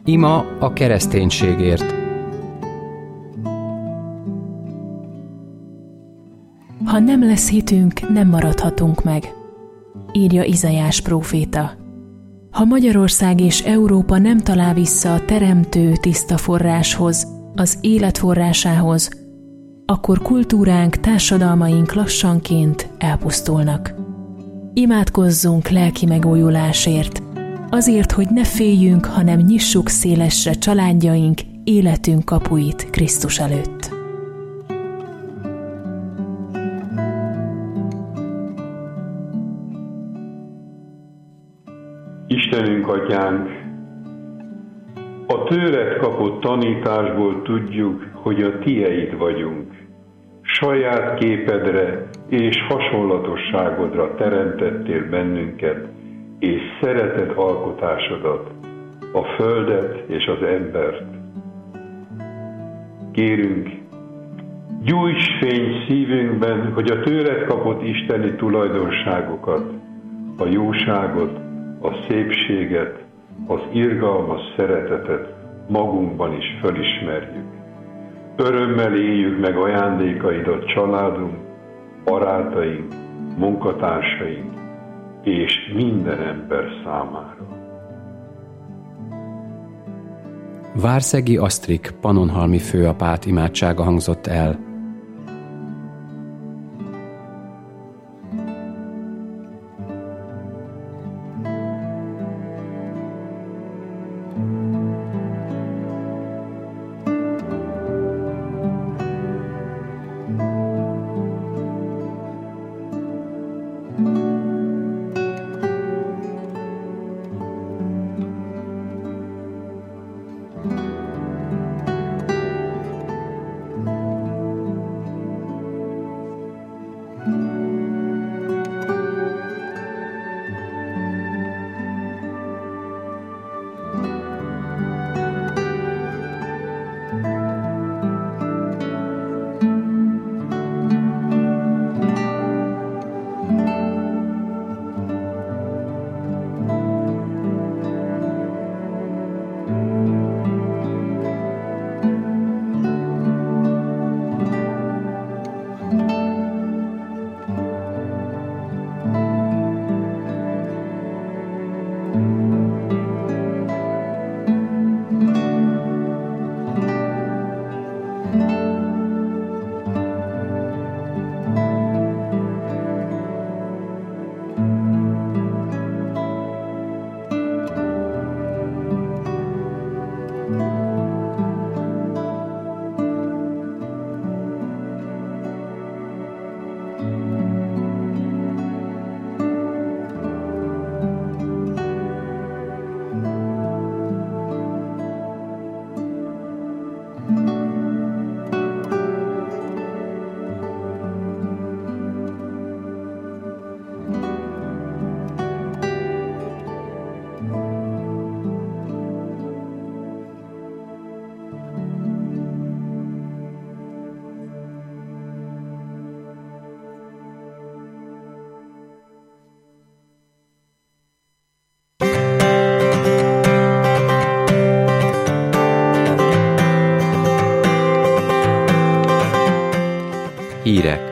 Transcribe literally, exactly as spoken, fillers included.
Ima a kereszténységért. Ha nem lesz hitünk, nem maradhatunk meg, írja Izaiás próféta. Ha Magyarország és Európa nem talál vissza a teremtő tiszta forráshoz, az élet forrásához, akkor kultúránk, társadalmaink lassanként elpusztulnak. Imádkozzunk lelki megújulásért, azért, hogy ne féljünk, hanem nyissuk szélesre családjaink, életünk kapuit Krisztus előtt. Istenünk, Atyánk, a tőled kapott tanításból tudjuk, hogy a tieid vagyunk. Saját képedre és hasonlatosságodra teremtettél bennünket, és szereted alkotásodat, a földet és az embert. Kérünk, gyújts fény szívünkben, hogy a tőled kapott isteni tulajdonságokat, a jóságot, a szépséget, az irgalmas szeretetet magunkban is felismerjük. Örömmel éljük meg ajándékaidat családunk, barátaink, munkatársaink és minden ember számára. Várszegi Asztrik pannonhalmi főapát imádsága hangzott el. Hírek.